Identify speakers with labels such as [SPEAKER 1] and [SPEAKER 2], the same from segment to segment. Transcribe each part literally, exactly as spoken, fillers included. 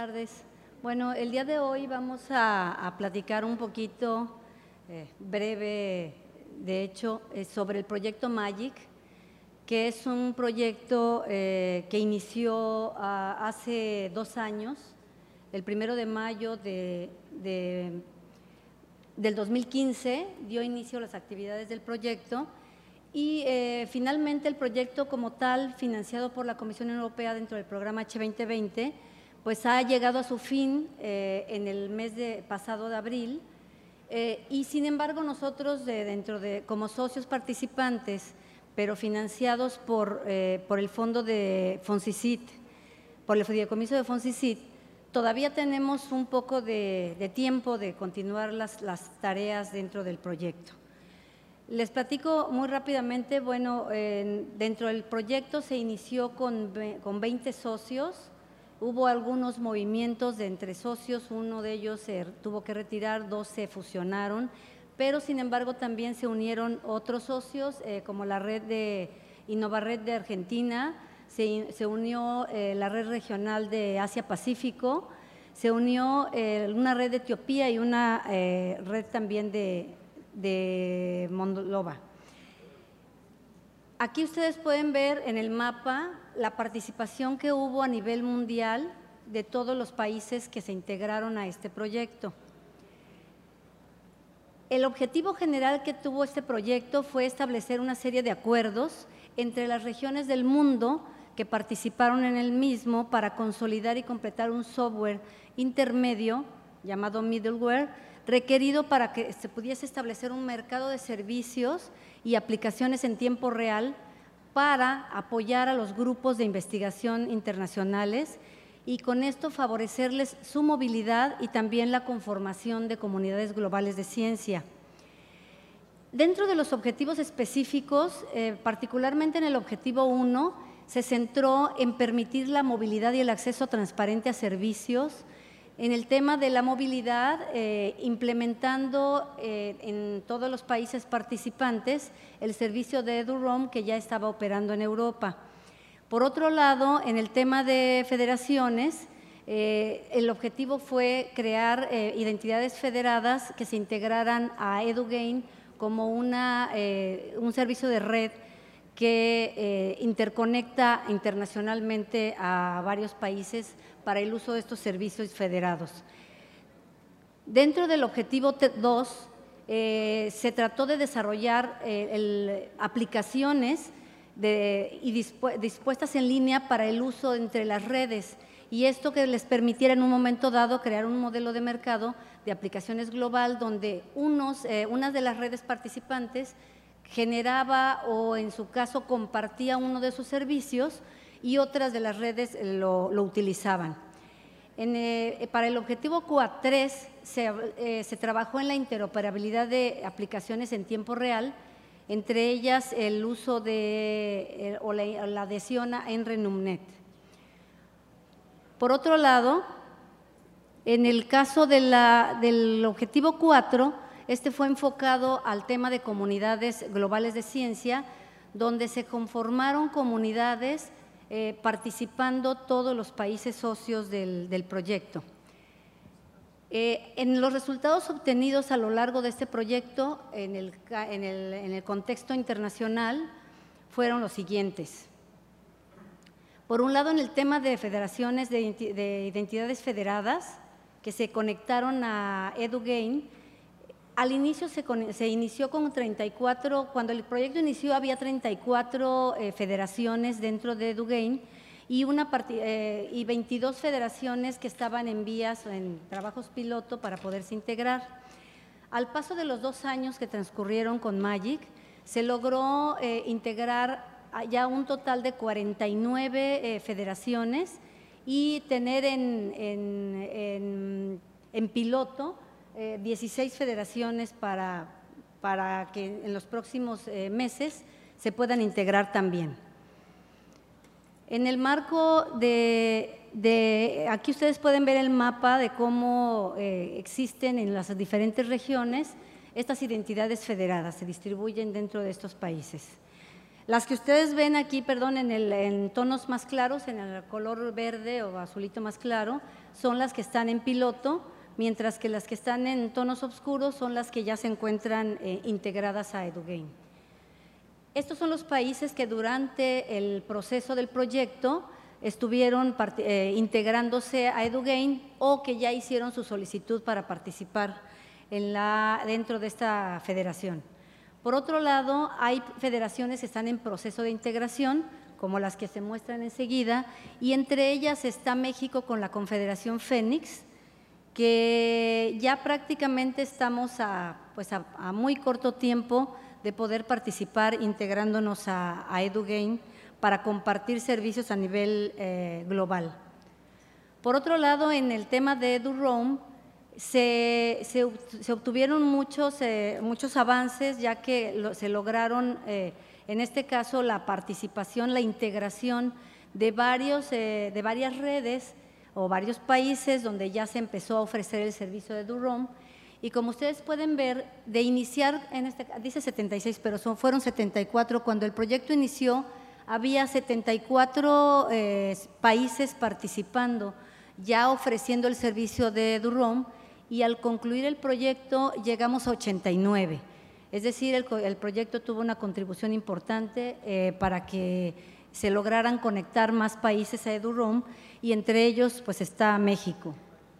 [SPEAKER 1] tardes. Bueno, el día de hoy vamos a, a platicar un poquito, eh, breve, de hecho, eh, sobre el proyecto MAGIC, que es un proyecto eh, que inició uh, hace dos años, el primero de mayo de, de, del dos mil quince, dio inicio a las actividades del proyecto y eh, finalmente el proyecto como tal, financiado por la Comisión Europea dentro del programa H veinte veinte, pues ha llegado a su fin eh, en el mes de, pasado de abril eh, y sin embargo nosotros de, dentro de, como socios participantes, pero financiados por, eh, por el fondo de FONCICIT, por el fideicomiso de FONCICIT, todavía tenemos un poco de, de tiempo de continuar las, las tareas dentro del proyecto. Les platico muy rápidamente, bueno, eh, dentro del proyecto se inició con, con veinte socios, hubo algunos movimientos de entre socios, uno de ellos se tuvo que retirar, dos se fusionaron, pero sin embargo también se unieron otros socios, eh, como la red de Innovared de Argentina, se, se unió eh, la red regional de Asia-Pacífico, se unió eh, una red de Etiopía y una eh, red también de, de Moldova. Aquí ustedes pueden ver en el mapa la participación que hubo a nivel mundial de todos los países que se integraron a este proyecto. El objetivo general que tuvo este proyecto fue establecer una serie de acuerdos entre las regiones del mundo que participaron en el mismo para consolidar y completar un software intermedio llamado middleware, requerido para que se pudiese establecer un mercado de servicios y aplicaciones en tiempo real para apoyar a los grupos de investigación internacionales y con esto favorecerles su movilidad y también la conformación de comunidades globales de ciencia. Dentro de los objetivos específicos, eh, particularmente en el objetivo uno, se centró en permitir la movilidad y el acceso transparente a servicios. En el tema de la movilidad, eh, implementando eh, en todos los países participantes el servicio de EduRoam que ya estaba operando en Europa. Por otro lado, en el tema de federaciones, eh, el objetivo fue crear eh, identidades federadas que se integraran a EduGain como una, eh, un servicio de red que eh, interconecta internacionalmente a varios países para el uso de estos servicios federados. Dentro del objetivo dos, eh, se trató de desarrollar eh, el, aplicaciones de, y dispu dispuestas en línea para el uso entre las redes y esto que les permitiera en un momento dado crear un modelo de mercado de aplicaciones global donde unos, eh, unas de las redes participantes generaba o en su caso compartía uno de sus servicios y otras de las redes lo, lo utilizaban. En, eh, para el objetivo Q A tres se, eh, se trabajó en la interoperabilidad de aplicaciones en tiempo real, entre ellas el uso de eh, o la, la adhesión a EnRenumNet. Por otro lado, en el caso de la, del objetivo cuatro, este fue enfocado al tema de comunidades globales de ciencia, donde se conformaron comunidades eh, participando todos los países socios del, del proyecto. Eh, en los resultados obtenidos a lo largo de este proyecto, en el, en el, en el contexto internacional, fueron los siguientes. Por un lado, en el tema de federaciones de, de identidades federadas que se conectaron a EduGain, al inicio se, con, se inició con treinta y cuatro, cuando el proyecto inició había treinta y cuatro eh, federaciones dentro de EduGain y, una eh, y veintidós federaciones que estaban en vías, en trabajos piloto para poderse integrar. Al paso de los dos años que transcurrieron con MAGIC, se logró eh, integrar ya un total de cuarenta y nueve eh, federaciones y tener en, en, en, en piloto Eh, dieciséis federaciones para, para que en los próximos eh, meses se puedan integrar también. En el marco de, de aquí ustedes pueden ver el mapa de cómo eh, existen en las diferentes regiones estas identidades federadas, se distribuyen dentro de estos países. Las que ustedes ven aquí, perdón, en, el, en tonos más claros, en el color verde o azulito más claro, son las que están en piloto, mientras que las que están en tonos oscuros son las que ya se encuentran eh, integradas a EduGain. Estos son los países que durante el proceso del proyecto estuvieron eh, integrándose a EduGain o que ya hicieron su solicitud para participar en la, dentro de esta federación. Por otro lado, hay federaciones que están en proceso de integración, como las que se muestran enseguida, y entre ellas está México con la Confederación Fénix, que ya prácticamente estamos a, pues a, a muy corto tiempo de poder participar integrándonos a, a EduGain para compartir servicios a nivel eh, global. Por otro lado, en el tema de EduRoam, Se, se, se obtuvieron muchos, eh, muchos avances, ya que lo, se lograron, eh, en este caso, la participación, la integración de, varios, eh, de varias redes o varios países donde ya se empezó a ofrecer el servicio de EduRoam. Y como ustedes pueden ver, de iniciar, en este, dice setenta y seis, pero son, fueron setenta y cuatro, cuando el proyecto inició, había setenta y cuatro eh, países participando, ya ofreciendo el servicio de EduRoam, y al concluir el proyecto llegamos a ochenta y nueve. Es decir, el, el proyecto tuvo una contribución importante eh, para que se lograran conectar más países a EduRoam y entre ellos pues está México.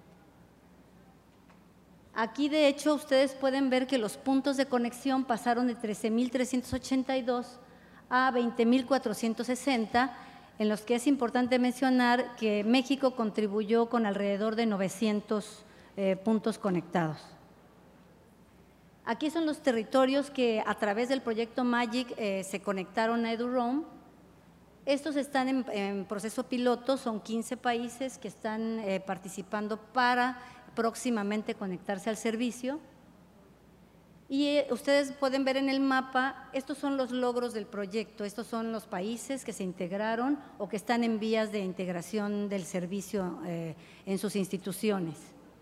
[SPEAKER 1] Aquí de hecho ustedes pueden ver que los puntos de conexión pasaron de trece mil trescientos ochenta y dos a veinte mil cuatrocientos sesenta, en los que es importante mencionar que México contribuyó con alrededor de novecientos Eh, puntos conectados. Aquí son los territorios que a través del proyecto MAGIC eh, se conectaron a EduRoam. Estos están en, en proceso piloto, son quince países que están eh, participando para próximamente conectarse al servicio. Y eh, ustedes pueden ver en el mapa, estos son los logros del proyecto, estos son los países que se integraron o que están en vías de integración del servicio eh, en sus instituciones.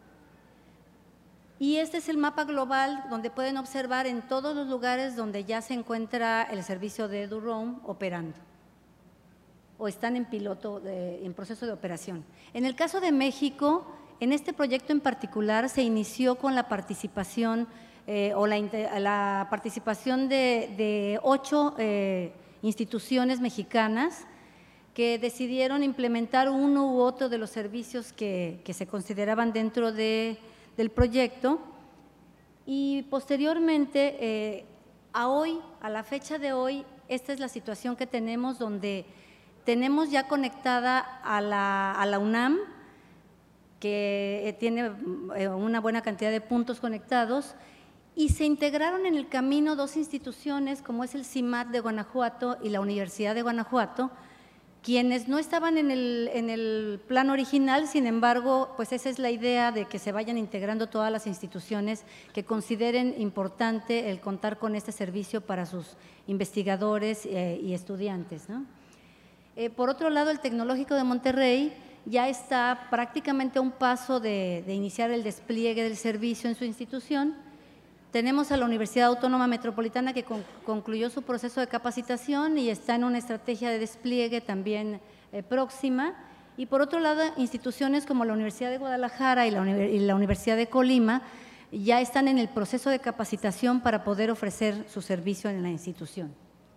[SPEAKER 1] Y este es el mapa global donde pueden observar en todos los lugares donde ya se encuentra el servicio de EduRoam operando o están en piloto, de, en proceso de operación. En el caso de México, en este proyecto en particular se inició con la participación eh, o la, la participación de, de ocho eh, instituciones mexicanas que decidieron implementar uno u otro de los servicios que, que se consideraban dentro de del proyecto y posteriormente eh, a hoy, a la fecha de hoy, esta es la situación que tenemos donde tenemos ya conectada a la, a la UNAM, que tiene una buena cantidad de puntos conectados y se integraron en el camino dos instituciones como es el CIMAT de Guanajuato y la Universidad de Guanajuato, quienes no estaban en el, en el plan original, sin embargo, pues esa es la idea de que se vayan integrando todas las instituciones que consideren importante el contar con este servicio para sus investigadores eh, y estudiantes, ¿no? Eh, por otro lado, el Tecnológico de Monterrey ya está prácticamente a un paso de, de iniciar el despliegue del servicio en su institución. Tenemos a la Universidad Autónoma Metropolitana que con, concluyó su proceso de capacitación y está en una estrategia de despliegue también eh, próxima. Y por otro lado, instituciones como la Universidad de Guadalajara y la, y la Universidad de Colima ya están en el proceso de capacitación para poder ofrecer su servicio en la institución.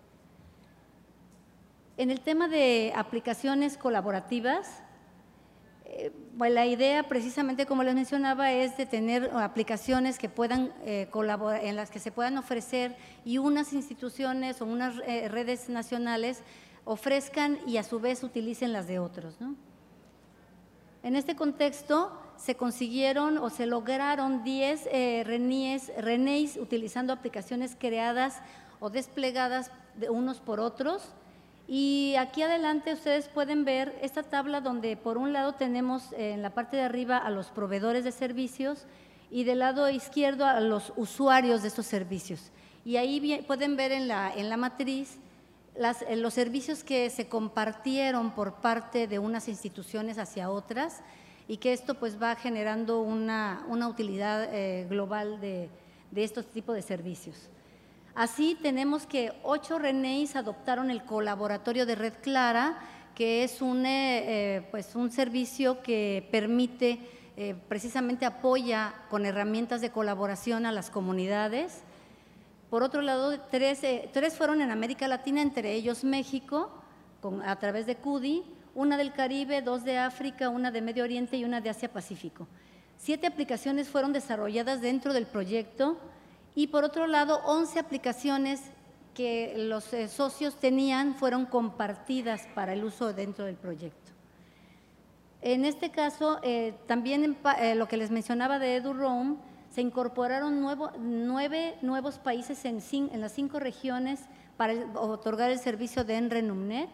[SPEAKER 1] En el tema de aplicaciones colaborativas, Bueno, la idea precisamente como les mencionaba es de tener aplicaciones que puedan eh, colaborar, en las que se puedan ofrecer y unas instituciones o unas eh, redes nacionales ofrezcan y a su vez utilicen las de otros, ¿no? En este contexto se consiguieron o se lograron diez eh, RENIES, RENEIs utilizando aplicaciones creadas o desplegadas de unos por otros. Y aquí adelante ustedes pueden ver esta tabla donde por un lado tenemos en la parte de arriba a los proveedores de servicios y del lado izquierdo a los usuarios de estos servicios. Y ahí pueden ver en la, en la matriz las, los servicios que se compartieron por parte de unas instituciones hacia otras y que esto pues va generando una, una utilidad eh, global de, de estos tipos de servicios. Así tenemos que ocho R N Is adoptaron el colaboratorio de Red Clara, que es un, eh, pues un servicio que permite, eh, precisamente apoya con herramientas de colaboración a las comunidades. Por otro lado, tres, eh, tres fueron en América Latina, entre ellos México, con, a través de C U D I, una del Caribe, dos de África, una de Medio Oriente y una de Asia-Pacífico. Siete aplicaciones fueron desarrolladas dentro del proyecto y, por otro lado, once aplicaciones que los eh, socios tenían fueron compartidas para el uso dentro del proyecto. En este caso, eh, también en, eh, lo que les mencionaba de EduRoam, se incorporaron nuevo, nueve nuevos países en, cin, en las cinco regiones para el, otorgar el servicio de ENRENUMNET.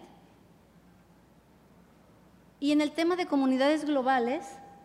[SPEAKER 1] Y en el tema de comunidades globales,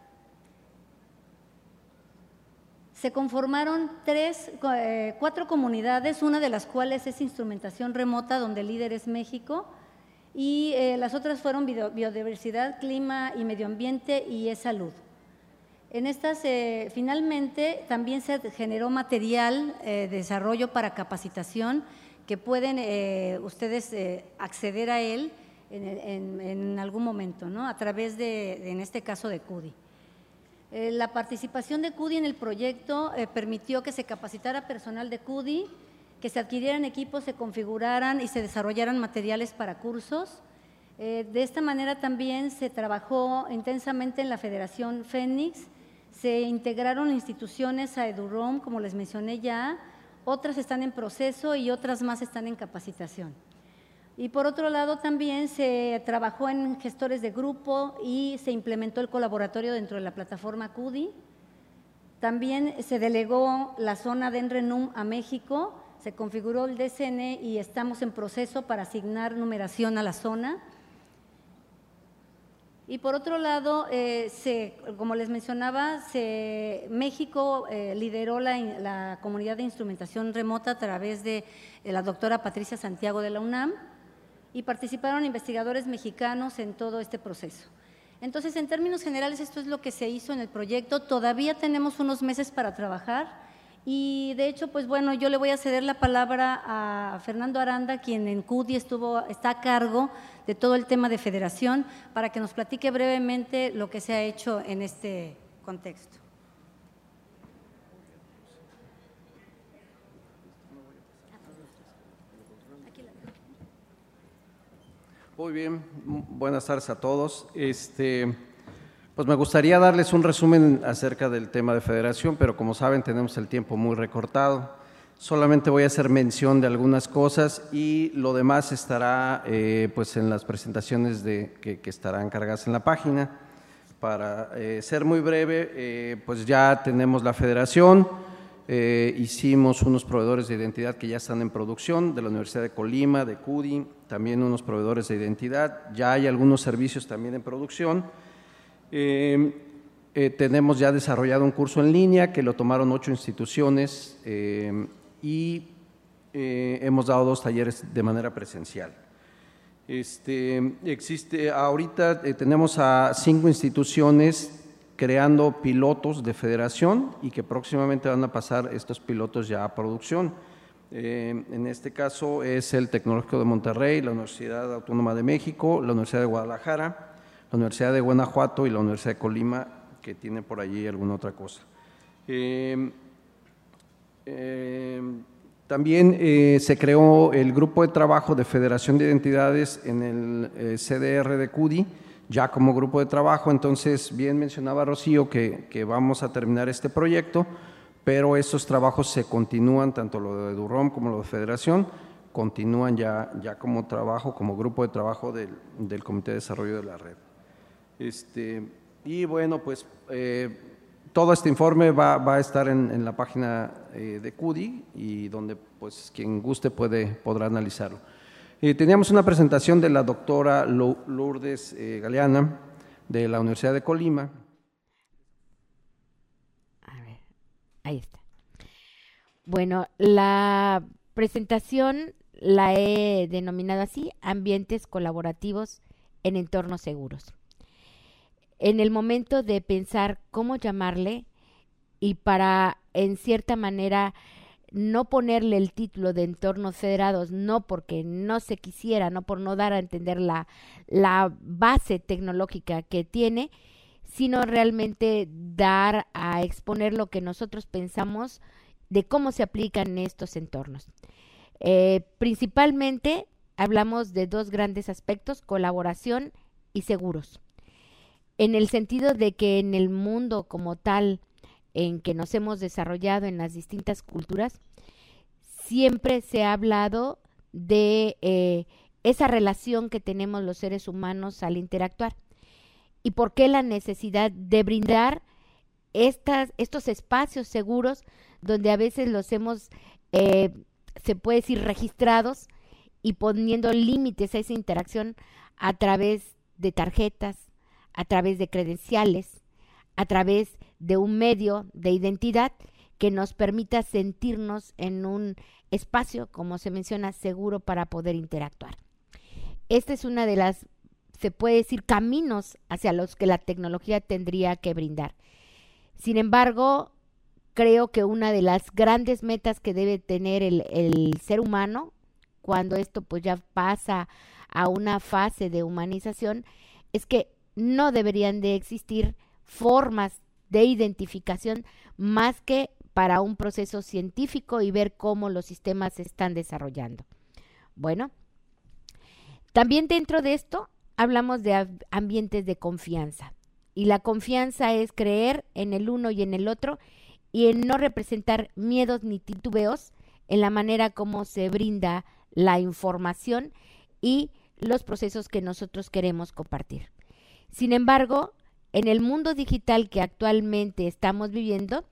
[SPEAKER 1] se conformaron tres, eh, cuatro comunidades, una de las cuales es instrumentación remota, donde el líder es México, y eh, las otras fueron biodiversidad, clima y medio ambiente y es salud. En estas, eh, finalmente, también se generó material de eh, desarrollo para capacitación que pueden eh, ustedes eh, acceder a él en, en, en algún momento, ¿no? A través de, de, en este caso, de C U D I. Eh, la participación de C U D I en el proyecto eh, permitió que se capacitara personal de C U D I, que se adquirieran equipos, se configuraran y se desarrollaran materiales para cursos. Eh, de esta manera también se trabajó intensamente en la Federación Fénix, se integraron instituciones a EduRoam, como les mencioné ya, otras están en proceso y otras más están en capacitación. Y por otro lado también se trabajó en gestores de grupo y se implementó el colaboratorio dentro de la plataforma C U D I. También se delegó la zona de ENRENUM a México, se configuró el D C N y estamos en proceso para asignar numeración a la zona. Y por otro lado, eh, se, como les mencionaba, se, México eh, lideró la, la comunidad de instrumentación remota a través de, de la doctora Patricia Santiago de la UNAM y participaron investigadores mexicanos en todo este proceso. Entonces, en términos generales, esto es lo que se hizo en el proyecto. Todavía tenemos unos meses para trabajar y, de hecho, pues bueno, yo le voy a ceder la palabra a Fernando Aranda, quien en C U D I estuvo, está a cargo de todo el tema de federación, para que nos platique brevemente lo que se ha hecho en este contexto.
[SPEAKER 2] Muy bien, buenas tardes a todos. Este, pues me gustaría darles un resumen acerca del tema de federación, pero como saben tenemos el tiempo muy recortado. Solamente voy a hacer mención de algunas cosas y lo demás estará eh, pues en las presentaciones de, que, que estarán cargadas en la página. Para eh, ser muy breve, eh, pues ya tenemos la federación, eh, hicimos unos proveedores de identidad que ya están en producción, de la Universidad de Colima, de C U D I, también unos proveedores de identidad, ya hay algunos servicios también en producción. Eh, eh, tenemos ya desarrollado un curso en línea que lo tomaron ocho instituciones eh, y eh, hemos dado dos talleres de manera presencial. Este, existe, ahorita eh, tenemos a cinco instituciones creando pilotos de federación y que próximamente van a pasar estos pilotos ya a producción. Eh, en este caso es el Tecnológico de Monterrey, la Universidad Autónoma de México, la Universidad de Guadalajara, la Universidad de Guanajuato y la Universidad de Colima, que tiene por allí alguna otra cosa. Eh, eh, también eh, se creó el grupo de trabajo de Federación de Identidades en el eh, C D R de C U D I, ya como grupo de trabajo. Entonces, bien mencionaba Rocío que, que vamos a terminar este proyecto, pero estos trabajos se continúan, tanto lo de EduRoam como lo de Federación, continúan ya, ya como trabajo, como grupo de trabajo del, del Comité de Desarrollo de la Red. Este, y bueno, pues eh, todo este informe va, va a estar en, en la página eh, de C U D I y donde pues quien guste puede, podrá analizarlo. Eh, teníamos una presentación de la doctora Lourdes eh, Galeana de la Universidad de Colima.
[SPEAKER 3] A ver, ahí está. Bueno, la presentación la he denominado así: ambientes colaborativos en entornos seguros. En el momento de pensar cómo llamarle y para, en cierta manera, no ponerle el título de entornos federados, no porque no se quisiera, no por no dar a entender la, la base tecnológica que tiene, sino realmente dar a exponer lo que nosotros pensamos de cómo se aplican estos entornos. Eh, principalmente hablamos de dos grandes aspectos, colaboración y seguros, en el sentido de que en el mundo como tal, en que nos hemos desarrollado en las distintas culturas, siempre se ha hablado de eh, esa relación que tenemos los seres humanos al interactuar. ¿Y por qué la necesidad de brindar estas, estos espacios seguros donde a veces los hemos, eh, se puede decir, registrados y poniendo límites a esa interacción a través de tarjetas, a través de credenciales, a través de un medio de identidad que nos permita sentirnos en un espacio, como se menciona, seguro para poder interactuar? Esta es una de las, se puede decir, caminos hacia los que la tecnología tendría que brindar. Sin embargo, creo que una de las grandes metas que debe tener el, el ser humano, cuando esto pues ya pasa a una fase de humanización, es que no deberían de existir formas de identificación más que para un proceso científico y ver cómo los sistemas se están desarrollando. Bueno, también dentro de esto hablamos de ambientes de confianza. Y la confianza es creer en el uno y en el otro y en no representar miedos ni titubeos en la manera como se brinda la información y los procesos que nosotros queremos compartir. Sin embargo, en el mundo digital que actualmente estamos viviendo,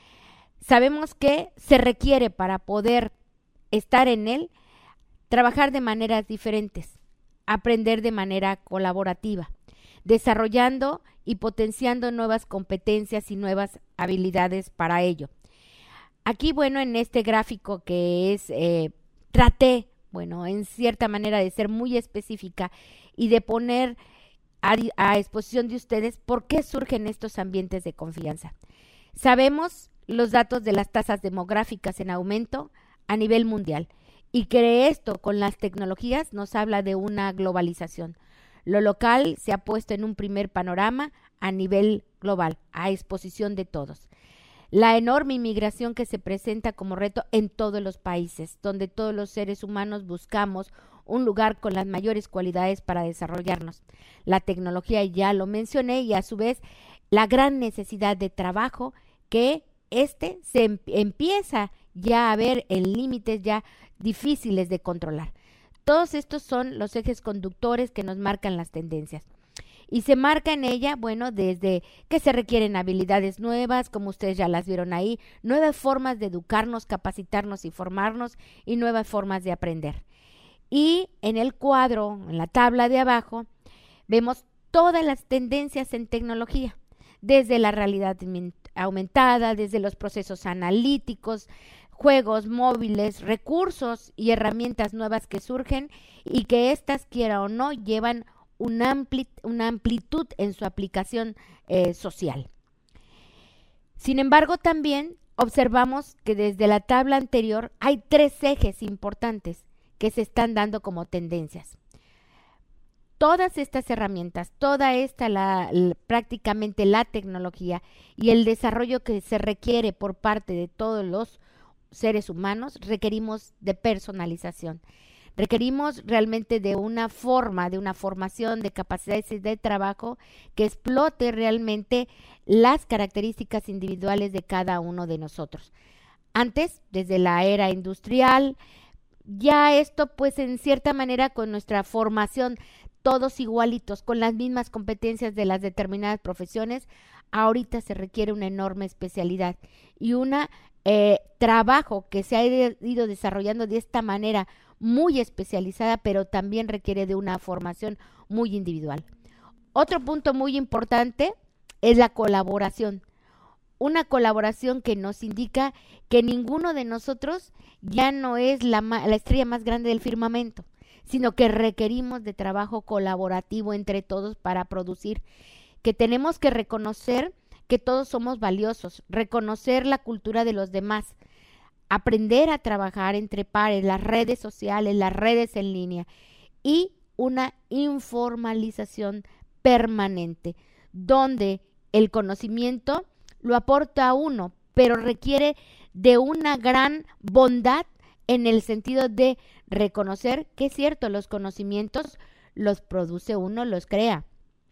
[SPEAKER 3] sabemos que se requiere para poder estar en él, trabajar de maneras diferentes, aprender de manera colaborativa, desarrollando y potenciando nuevas competencias y nuevas habilidades para ello. Aquí, bueno, en este gráfico que es, eh, traté, bueno, en cierta manera de ser muy específica y de poner a, a exposición de ustedes por qué surgen estos ambientes de confianza. Sabemos los datos de las tasas demográficas en aumento a nivel mundial y que esto con las tecnologías nos habla de una globalización. Lo local se ha puesto en un primer panorama a nivel global, a exposición de todos. La enorme inmigración que se presenta como reto en todos los países, donde todos los seres humanos buscamos un lugar con las mayores cualidades para desarrollarnos. La tecnología ya lo mencioné y a su vez la gran necesidad de trabajo que este se em- empieza ya a ver en límites ya difíciles de controlar. Todos estos son los ejes conductores que nos marcan las tendencias. Y se marca en ella, bueno, desde que se requieren habilidades nuevas, como ustedes ya las vieron ahí, nuevas formas de educarnos, capacitarnos y formarnos y nuevas formas de aprender. Y en el cuadro, en la tabla de abajo, vemos todas las tendencias en tecnología, desde la realidad aumentada, desde los procesos analíticos, juegos móviles, recursos y herramientas nuevas que surgen y que éstas, quiera o no, llevan una, ampli- una amplitud en su aplicación eh, social. Sin embargo, también observamos que desde la tabla anterior hay tres ejes importantes que se están dando como tendencias. Todas estas herramientas, toda esta, la, la, prácticamente la tecnología y el desarrollo que se requiere por parte de todos los seres humanos, requerimos de personalización. Requerimos realmente de una forma, de una formación, de capacidades de trabajo que explote realmente las características individuales de cada uno de nosotros. Antes, desde la era industrial, ya esto pues en cierta manera con nuestra formación, todos igualitos, con las mismas competencias de las determinadas profesiones, ahorita se requiere una enorme especialidad y un eh, trabajo que se ha ido desarrollando de esta manera muy especializada, pero también requiere de una formación muy individual. Otro punto muy importante es la colaboración. Una colaboración que nos indica que ninguno de nosotros ya no es la, la estrella más grande del firmamento, sino que requerimos de trabajo colaborativo entre todos para producir, que tenemos que reconocer que todos somos valiosos, reconocer la cultura de los demás, aprender a trabajar entre pares, las redes sociales, las redes en línea y una informalización permanente, donde el conocimiento lo aporta a uno, pero requiere de una gran bondad en el sentido de reconocer que es cierto, los conocimientos los produce uno, los crea.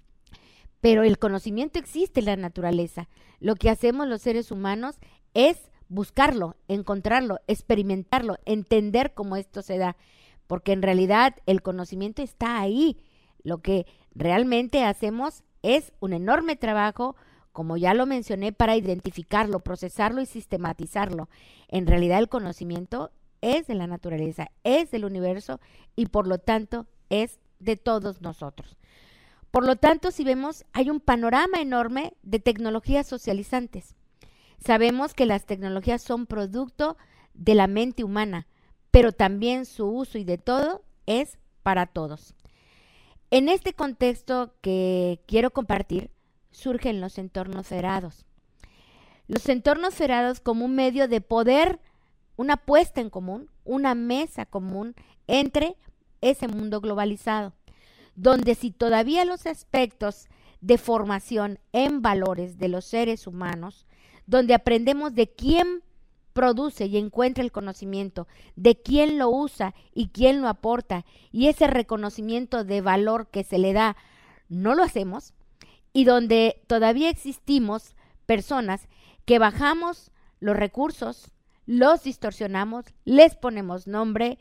[SPEAKER 3] Pero el conocimiento existe en la naturaleza. Lo que hacemos los seres humanos es buscarlo, encontrarlo, experimentarlo, entender cómo esto se da. Porque en realidad el conocimiento está ahí. Lo que realmente hacemos es un enorme trabajo, como ya lo mencioné, para identificarlo, procesarlo y sistematizarlo. En realidad el conocimiento es de la naturaleza, es del universo y por lo tanto es de todos nosotros. Por lo tanto, si vemos, hay un panorama enorme de tecnologías socializantes. Sabemos que las tecnologías son producto de la mente humana, pero también su uso y de todo es para todos. En este contexto que quiero compartir, surgen los entornos federados. Los entornos federados como un medio de poder, una puesta en común, una mesa común entre ese mundo globalizado, donde si todavía los aspectos de formación en valores de los seres humanos, donde aprendemos de quién produce y encuentra el conocimiento, de quién lo usa y quién lo aporta, y ese reconocimiento de valor que se le da, no lo hacemos, y donde todavía existimos personas que bajamos los recursos, los distorsionamos, les ponemos nombre,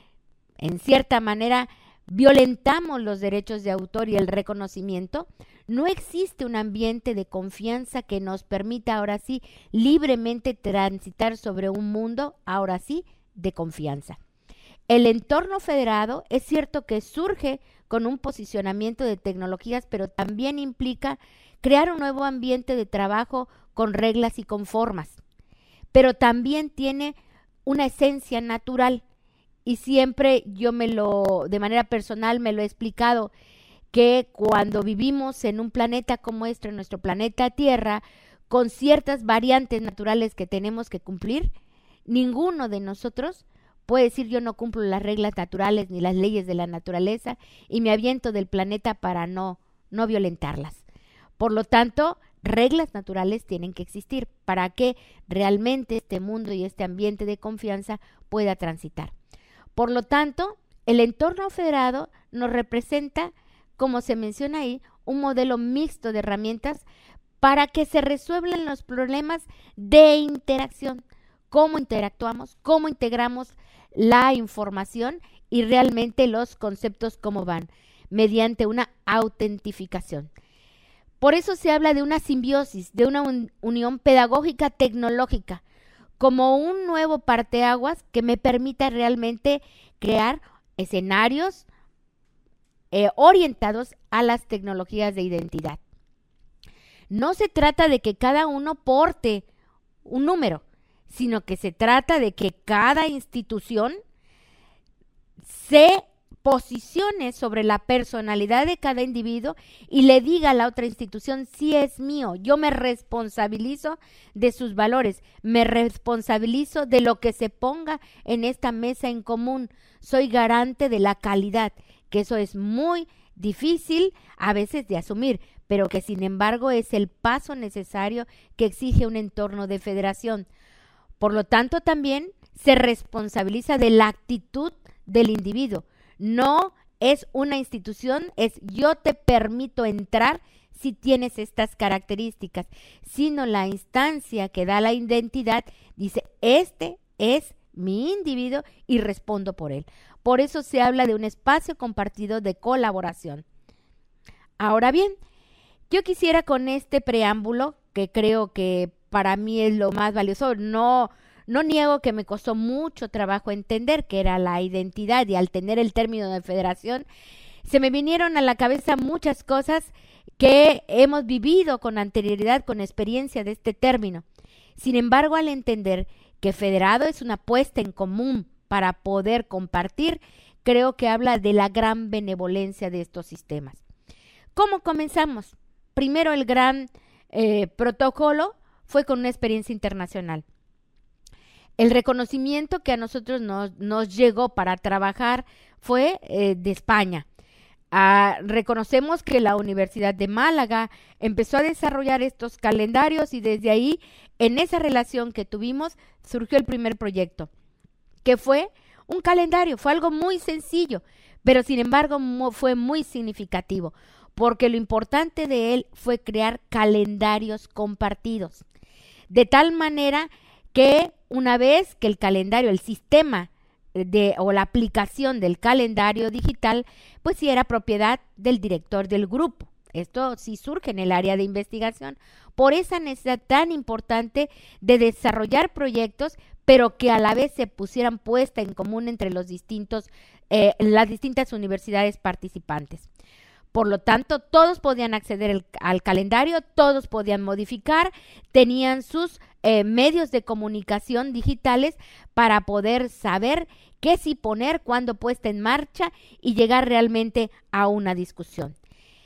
[SPEAKER 3] en cierta manera violentamos los derechos de autor y el reconocimiento, no existe un ambiente de confianza que nos permita ahora sí libremente transitar sobre un mundo, ahora sí, de confianza. El entorno federado es cierto que surge con un posicionamiento de tecnologías, pero también implica crear un nuevo ambiente de trabajo con reglas y con formas. Pero también tiene una esencia natural. Y siempre yo me lo, de manera personal, me lo he explicado, que cuando vivimos en un planeta como este, en nuestro planeta Tierra, con ciertas variantes naturales que tenemos que cumplir, ninguno de nosotros puede decir yo no cumplo las reglas naturales ni las leyes de la naturaleza y me aviento del planeta para no, no violentarlas. Por lo tanto, reglas naturales tienen que existir para que realmente este mundo y este ambiente de confianza pueda transitar. Por lo tanto, el entorno federado nos representa, como se menciona ahí, un modelo mixto de herramientas para que se resuelvan los problemas de interacción, cómo interactuamos, cómo integramos la información y realmente los conceptos cómo van, mediante una autentificación. Por eso se habla de una simbiosis, de una un- unión pedagógica tecnológica, como un nuevo parteaguas que me permita realmente crear escenarios eh, orientados a las tecnologías de identidad. No se trata de que cada uno porte un número, sino que se trata de que cada institución se posicione sobre la personalidad de cada individuo y le diga a la otra institución, sí es mío, yo me responsabilizo de sus valores, me responsabilizo de lo que se ponga en esta mesa en común, soy garante de la calidad, que eso es muy difícil a veces de asumir, pero que sin embargo es el paso necesario que exige un entorno de federación. Por lo tanto, también se responsabiliza de la actitud del individuo. No es una institución, es yo te permito entrar si tienes estas características, sino la instancia que da la identidad dice, este es mi individuo y respondo por él. Por eso se habla de un espacio compartido de colaboración. Ahora bien, yo quisiera con este preámbulo, que creo que para mí es lo más valioso, no... No niego que me costó mucho trabajo entender qué era la identidad y al tener el término de federación, se me vinieron a la cabeza muchas cosas que hemos vivido con anterioridad, con experiencia de este término. Sin embargo, al entender que federado es una puesta en común para poder compartir, creo que habla de la gran benevolencia de estos sistemas. ¿Cómo comenzamos? Primero, el gran eh, protocolo fue con una experiencia internacional. El reconocimiento que a nosotros nos, nos llegó para trabajar fue eh, de España. Ah, reconocemos que la Universidad de Málaga empezó a desarrollar estos calendarios y desde ahí, en esa relación que tuvimos, surgió el primer proyecto, que fue un calendario. Fue algo muy sencillo, pero sin embargo mu- fue muy significativo, porque lo importante de él fue crear calendarios compartidos, de tal manera que una vez que el calendario, el sistema de, o la aplicación del calendario digital, pues sí era propiedad del director del grupo. Esto sí surge en el área de investigación, por esa necesidad tan importante de desarrollar proyectos, pero que a la vez se pusieran puesta en común entre los distintos, eh, las distintas universidades participantes. Por lo tanto, todos podían acceder el, al calendario, todos podían modificar, tenían sus eh, medios de comunicación digitales para poder saber qué sí poner, cuándo puesta en marcha y llegar realmente a una discusión.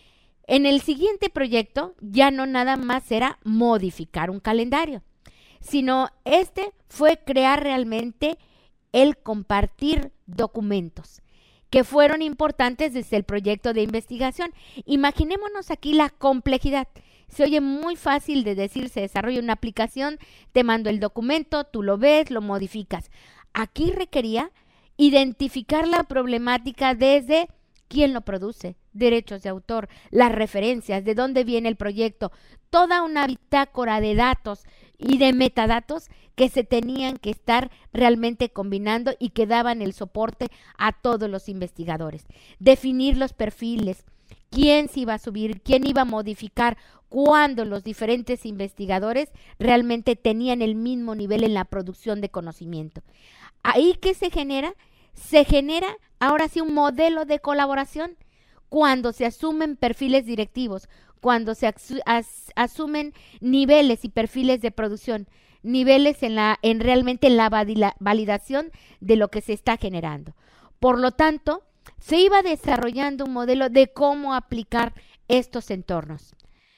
[SPEAKER 3] En el siguiente proyecto ya no nada más era modificar un calendario, sino este fue crear realmente el compartir documentos, que fueron importantes desde el proyecto de investigación. Imaginémonos aquí la complejidad. Se oye muy fácil de decir, se desarrolla una aplicación, te mando el documento, tú lo ves, lo modificas. Aquí requería identificar la problemática desde quién lo produce, derechos de autor, las referencias, de dónde viene el proyecto, toda una bitácora de datos y de metadatos que se tenían que estar realmente combinando y que daban el soporte a todos los investigadores. Definir los perfiles, quién se iba a subir, quién iba a modificar, cuándo los diferentes investigadores realmente tenían el mismo nivel en la producción de conocimiento. Ahí, ¿qué se genera? Se genera ahora sí un modelo de colaboración cuando se asumen perfiles directivos, cuando se asu- as- asumen niveles y perfiles de producción, niveles en la en realmente en la valida- validación de lo que se está generando. Por lo tanto, se iba desarrollando un modelo de cómo aplicar estos entornos.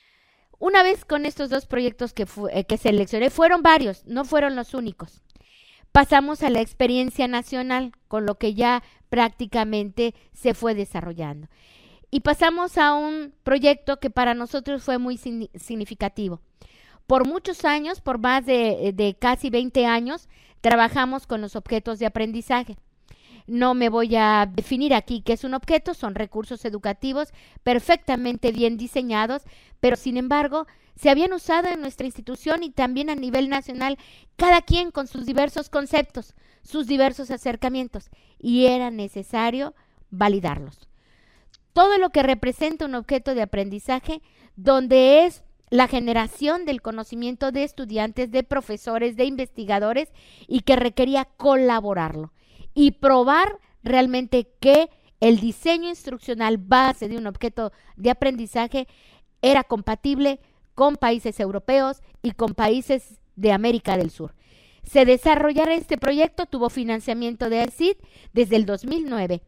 [SPEAKER 3] Una vez con estos dos proyectos que, fu- eh, que seleccioné, fueron varios, no fueron los únicos. Pasamos a la experiencia nacional, con lo que ya prácticamente se fue desarrollando. Y pasamos a un proyecto que para nosotros fue muy sin- significativo. Por muchos años, por más de, de casi veinte años, trabajamos con los objetos de aprendizaje. No me voy a definir aquí qué es un objeto, son recursos educativos perfectamente bien diseñados, pero sin embargo se habían usado en nuestra institución y también a nivel nacional, cada quien con sus diversos conceptos, sus diversos acercamientos, y era necesario validarlos. Todo lo que representa un objeto de aprendizaje, donde es la generación del conocimiento de estudiantes, de profesores, de investigadores, y que requería colaborarlo y probar realmente que el diseño instruccional base de un objeto de aprendizaje era compatible con países europeos y con países de América del Sur. Se desarrollara este proyecto, tuvo financiamiento de A C I D desde el dos mil nueve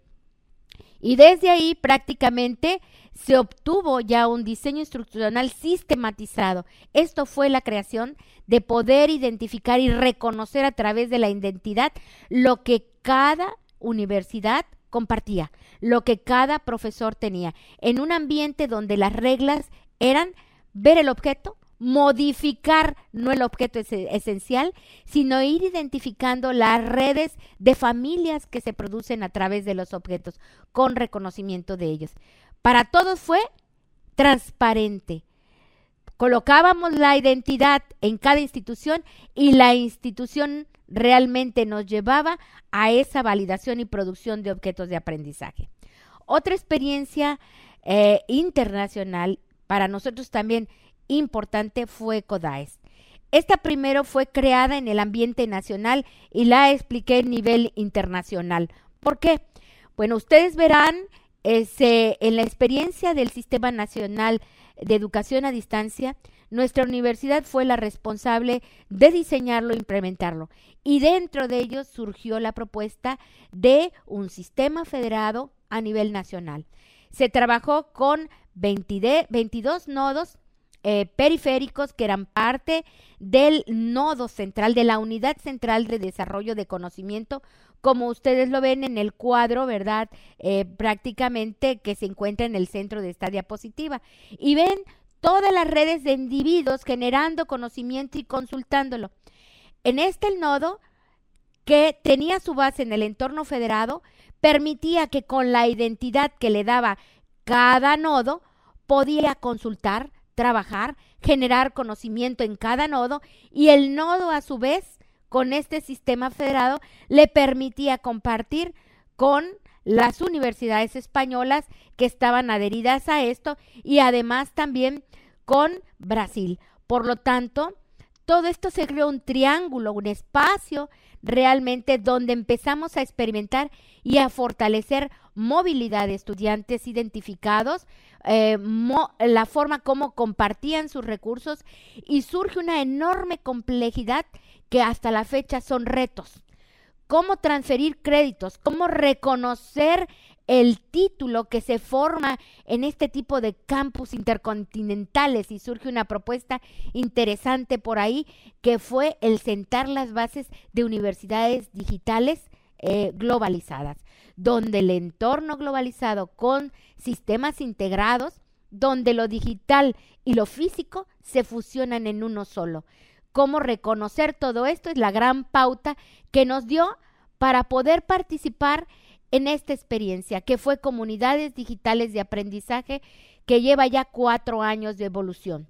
[SPEAKER 3] y desde ahí prácticamente se obtuvo ya un diseño instruccional sistematizado. Esto fue la creación de poder identificar y reconocer a través de la identidad lo que cada universidad compartía, lo que cada profesor tenía, en un ambiente donde las reglas eran ver el objeto, modificar no el objeto es esencial, sino ir identificando las redes de familias que se producen a través de los objetos, con reconocimiento de ellos. Para todos fue transparente. Colocábamos la identidad en cada institución y la institución realmente nos llevaba a esa validación y producción de objetos de aprendizaje. Otra experiencia eh, internacional para nosotros también importante fue CODAES. Esta primero fue creada en el ambiente nacional y la expliqué a nivel internacional. ¿Por qué? Bueno, ustedes verán ese, en la experiencia del Sistema Nacional de Educación a Distancia, nuestra universidad fue la responsable de diseñarlo e implementarlo. Y dentro de ello surgió la propuesta de un sistema federado a nivel nacional. Se trabajó con veinte, veintidós nodos eh, periféricos que eran parte del nodo central, de la unidad central de desarrollo de conocimiento, como ustedes lo ven en el cuadro, ¿verdad? Eh, prácticamente que se encuentra en el centro de esta diapositiva. Y ven todas las redes de individuos generando conocimiento y consultándolo. En este el nodo, que tenía su base en el entorno federado, permitía que con la identidad que le daba cada nodo, podía consultar, trabajar, generar conocimiento en cada nodo, y el nodo a su vez, con este sistema federado, le permitía compartir con las universidades españolas que estaban adheridas a esto, y además también con Brasil. Por lo tanto, todo esto se creó un triángulo, un espacio realmente donde empezamos a experimentar y a fortalecer movilidad de estudiantes identificados, eh, mo, la forma como compartían sus recursos, y surge una enorme complejidad que hasta la fecha son retos. Cómo transferir créditos, cómo reconocer el título que se forma en este tipo de campus intercontinentales, y surge una propuesta interesante por ahí que fue el sentar las bases de universidades digitales eh, globalizadas, donde el entorno globalizado con sistemas integrados, donde lo digital y lo físico se fusionan en uno solo. Cómo reconocer todo esto es la gran pauta que nos dio para poder participar en esta experiencia, que fue Comunidades Digitales de Aprendizaje, que lleva ya cuatro años de evolución.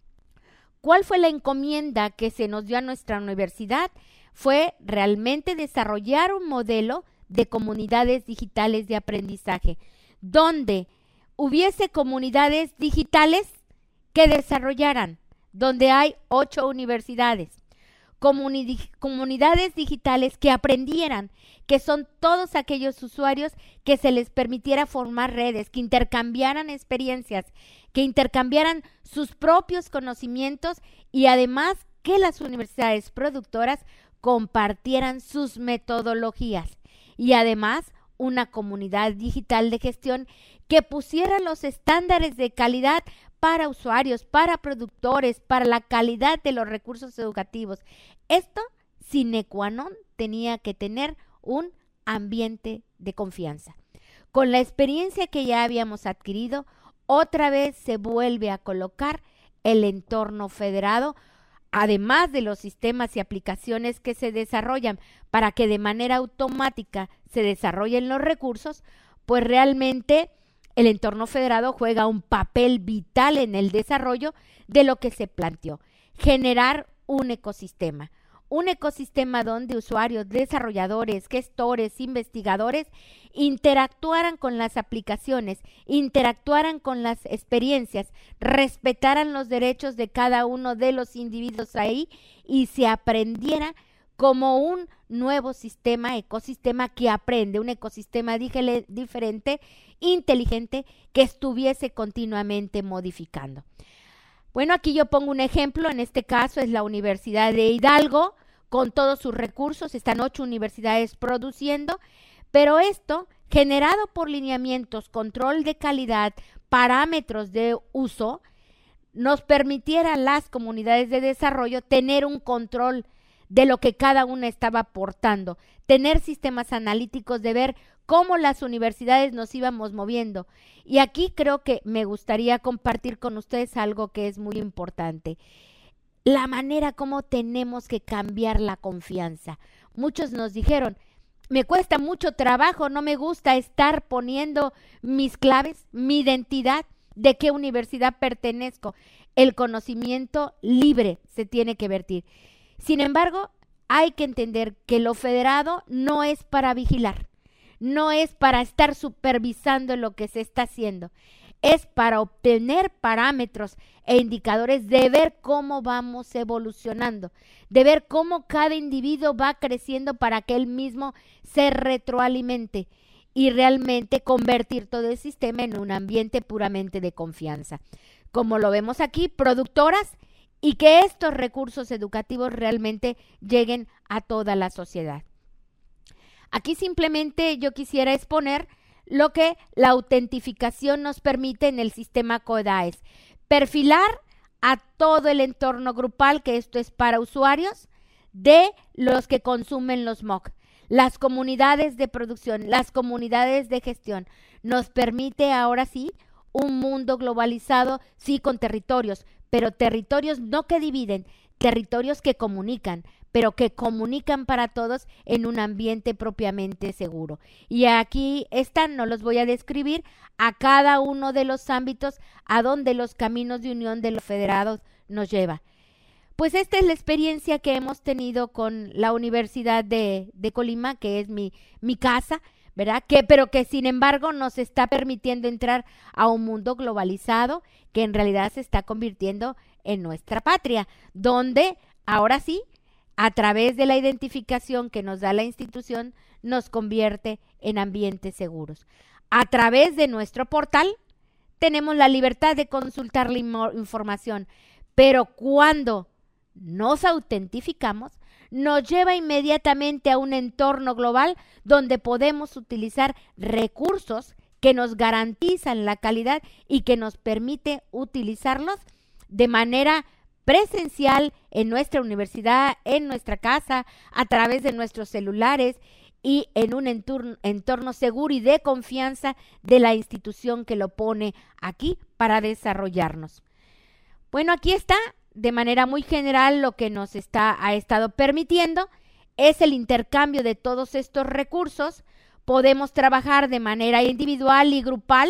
[SPEAKER 3] ¿Cuál fue la encomienda que se nos dio a nuestra universidad? Fue realmente desarrollar un modelo de comunidades digitales de aprendizaje, donde hubiese comunidades digitales que desarrollaran, donde hay ocho universidades, comuni- comunidades digitales que aprendieran, que son todos aquellos usuarios que se les permitiera formar redes, que intercambiaran experiencias, que intercambiaran sus propios conocimientos, y además que las universidades productoras compartieran sus metodologías, y además una comunidad digital de gestión que pusiera los estándares de calidad para usuarios, para productores, para la calidad de los recursos educativos. Esto, sine qua non, tenía que tener un ambiente de confianza. Con la experiencia que ya habíamos adquirido, otra vez se vuelve a colocar el entorno federado, además de los sistemas y aplicaciones que se desarrollan para que de manera automática se desarrollen los recursos, pues realmente el entorno federado juega un papel vital en el desarrollo de lo que se planteó: generar un ecosistema, un ecosistema donde usuarios, desarrolladores, gestores, investigadores interactuaran con las aplicaciones, interactuaran con las experiencias, respetaran los derechos de cada uno de los individuos ahí, y se aprendiera como un nuevo sistema, ecosistema que aprende, un ecosistema diferente, inteligente, que estuviese continuamente modificando. Bueno, aquí yo pongo un ejemplo, en este caso es la Universidad de Hidalgo, con todos sus recursos, están ocho universidades produciendo, pero esto, generado por lineamientos, control de calidad, parámetros de uso, nos permitiera a las comunidades de desarrollo tener un control de lo que cada una estaba aportando, tener sistemas analíticos de ver cómo las universidades nos íbamos moviendo. Y aquí creo que me gustaría compartir con ustedes algo que es muy importante: la manera como tenemos que cambiar la confianza. Muchos nos dijeron, me cuesta mucho trabajo, no me gusta estar poniendo mis claves, mi identidad, de qué universidad pertenezco. El conocimiento libre se tiene que vertir. Sin embargo, hay que entender que lo federado no es para vigilar, no es para estar supervisando lo que se está haciendo, es para obtener parámetros e indicadores de ver cómo vamos evolucionando, de ver cómo cada individuo va creciendo para que él mismo se retroalimente y realmente convertir todo el sistema en un ambiente puramente de confianza. Como lo vemos aquí, productoras, y que estos recursos educativos realmente lleguen a toda la sociedad. Aquí simplemente yo quisiera exponer lo que la autentificación nos permite en el sistema CODAES: perfilar a todo el entorno grupal, que esto es para usuarios, de los que consumen los M O C. Las comunidades de producción, las comunidades de gestión, nos permite ahora sí un mundo globalizado, sí con territorios, pero territorios no que dividen, territorios que comunican, pero que comunican para todos en un ambiente propiamente seguro. Y aquí están, no los voy a describir, a cada uno de los ámbitos a donde los caminos de unión de los federados nos lleva. Pues esta es la experiencia que hemos tenido con la Universidad de, de Colima, que es mi, mi casa, ¿verdad? Que, pero que sin embargo nos está permitiendo entrar a un mundo globalizado que en realidad se está convirtiendo en nuestra patria, donde ahora sí, a través de la identificación que nos da la institución, nos convierte en ambientes seguros. A través de nuestro portal tenemos la libertad de consultar la información, pero cuando nos autentificamos, nos lleva inmediatamente a un entorno global donde podemos utilizar recursos que nos garantizan la calidad y que nos permite utilizarlos de manera presencial en nuestra universidad, en nuestra casa, a través de nuestros celulares y en un entorno, entorno seguro y de confianza de la institución que lo pone aquí para desarrollarnos. Bueno, aquí está de manera muy general lo que nos está, ha estado permitiendo es el intercambio de todos estos recursos. Podemos trabajar de manera individual y grupal,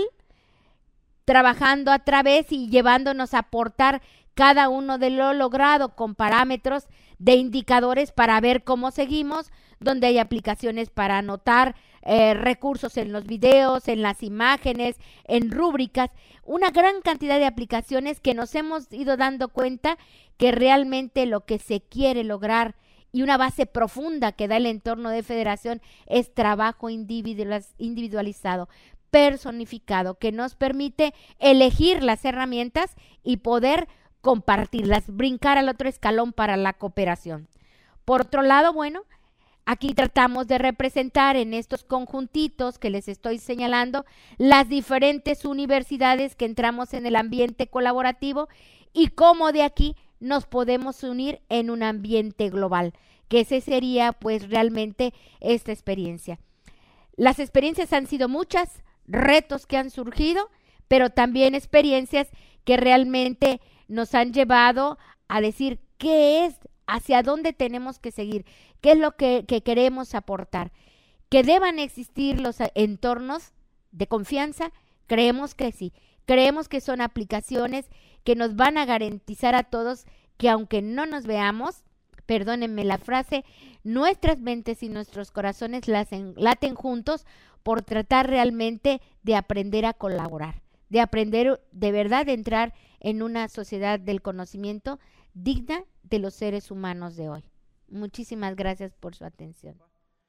[SPEAKER 3] trabajando a través y llevándonos a aportar cada uno de lo logrado con parámetros de indicadores para ver cómo seguimos, donde hay aplicaciones para anotar eh, recursos en los videos, en las imágenes, en rúbricas, una gran cantidad de aplicaciones que nos hemos ido dando cuenta que realmente lo que se quiere lograr y una base profunda que da el entorno de federación es trabajo individualizado, personificado, que nos permite elegir las herramientas y poder compartirlas, brincar al otro escalón para la cooperación. Por otro lado, bueno, aquí tratamos de representar en estos conjuntitos que les estoy señalando las diferentes universidades que entramos en el ambiente colaborativo y cómo de aquí nos podemos unir en un ambiente global, que ese sería pues realmente esta experiencia. Las experiencias han sido muchas, retos que han surgido, pero también experiencias que realmente nos han llevado a decir qué es, hacia dónde tenemos que seguir, qué es lo que, que queremos aportar. Que deban existir los entornos de confianza, creemos que sí, creemos que son aplicaciones que nos van a garantizar a todos que aunque no nos veamos, perdónenme la frase, nuestras mentes y nuestros corazones laten, laten juntos por tratar realmente de aprender a colaborar, de aprender de verdad de entrar en una sociedad del conocimiento digna de los seres humanos de hoy. Muchísimas gracias por su atención.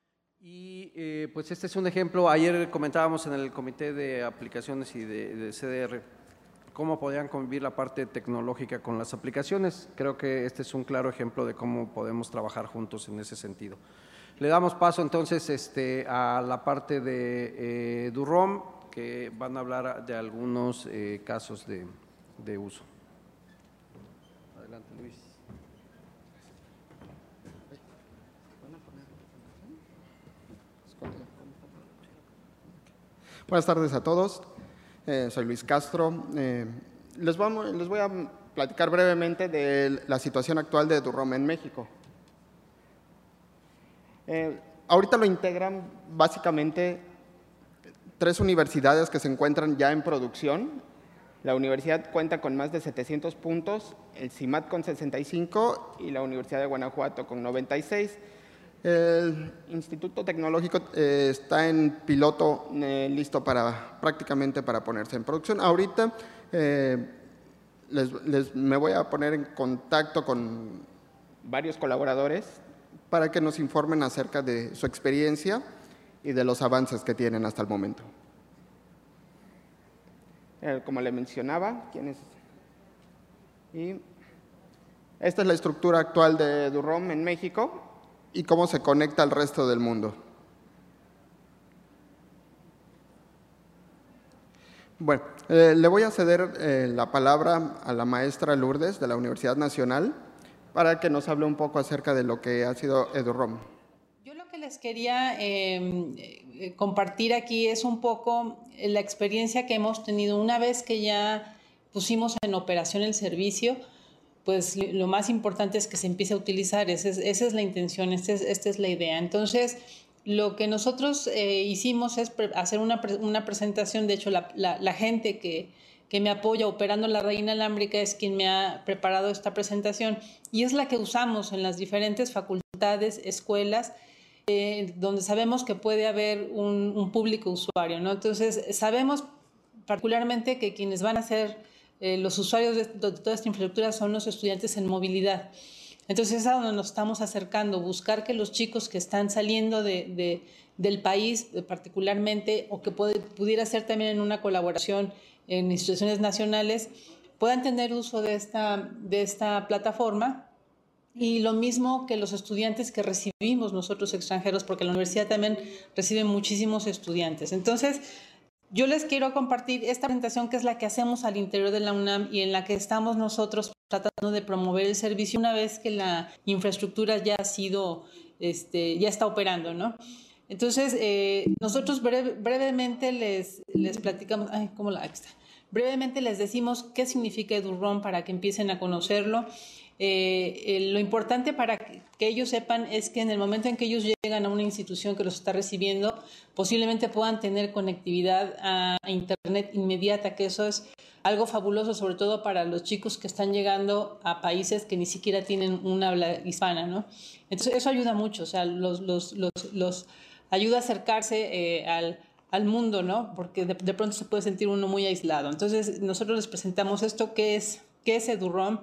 [SPEAKER 2] Y eh, pues este es un ejemplo, ayer comentábamos en el Comité de Aplicaciones y de, de C D R cómo podían convivir la parte tecnológica con las aplicaciones. Creo que este es un claro ejemplo de cómo podemos trabajar juntos en ese sentido. Le damos paso entonces este, a la parte de eh, Durrom, que van a hablar de algunos eh, casos de, de uso. Adelante, Luis.
[SPEAKER 4] Buenas tardes a todos, eh, soy Luis Castro. Eh, les, vamos, les voy a platicar brevemente de la situación actual de Durrom en México. Eh, ahorita lo integran básicamente tres universidades que se encuentran ya en producción. La universidad cuenta con más de setecientos puntos, el CIMAT con sesenta y cinco y la Universidad de Guanajuato con noventa y seis. El Instituto Tecnológico eh, está en piloto eh, listo para prácticamente para ponerse en producción. Ahorita eh, les, les, me voy a poner en contacto con varios colaboradores para que nos informen acerca de su experiencia y de los avances que tienen hasta el momento. Eh, como le mencionaba, ¿quién es? Y esta es la estructura actual de Durrom en México y cómo se conecta al resto del mundo. Bueno, eh, le voy a ceder eh, la palabra a la maestra Lourdes de la Universidad Nacional para que nos hable un poco acerca de lo que ha sido EduROM.
[SPEAKER 5] Yo lo que les quería eh, eh, compartir aquí es un poco la experiencia que hemos tenido una vez que ya pusimos en operación el servicio. Pues lo más importante es que se empiece a utilizar, esa es, esa es la intención, esta es, esta es la idea. Entonces, lo que nosotros eh, hicimos es pre hacer una, pre una presentación. De hecho, la, la, la gente que, que me apoya operando la red inalámbrica es quien me ha preparado esta presentación y es la que usamos en las diferentes facultades, escuelas, eh, donde sabemos que puede haber un, un público usuario, ¿no? Entonces, sabemos particularmente que quienes van a ser eh, los usuarios de, de toda esta infraestructura son los estudiantes en movilidad. Entonces es a donde nos estamos acercando, buscar que los chicos que están saliendo de, de, del país particularmente, o que puede, pudiera ser también en una colaboración en instituciones nacionales, puedan tener uso de esta, de esta plataforma. Y lo mismo que los estudiantes que recibimos nosotros extranjeros, porque la universidad también recibe muchísimos estudiantes. Entonces, yo les quiero compartir esta presentación que es la que hacemos al interior de la UNAM y en la que estamos nosotros tratando de promover el servicio una vez que la infraestructura ya ha sido, este, ya está operando, ¿no? Entonces, eh, nosotros breve, brevemente les, les platicamos, ay, ¿cómo la está? Brevemente les decimos qué significa EduROM para que empiecen a conocerlo. Eh, eh, lo importante para que, que ellos sepan es que en el momento en que ellos llegan a una institución que los está recibiendo, posiblemente puedan tener conectividad a, a Internet inmediata, que eso es algo fabuloso, sobre todo para los chicos que están llegando a países que ni siquiera tienen una habla hispana, ¿no? Entonces, eso ayuda mucho, o sea, los, los, los, los ayuda a acercarse eh, al, al mundo, ¿no? Porque de, de pronto se puede sentir uno muy aislado. Entonces, nosotros les presentamos esto, que es, que es EduROM.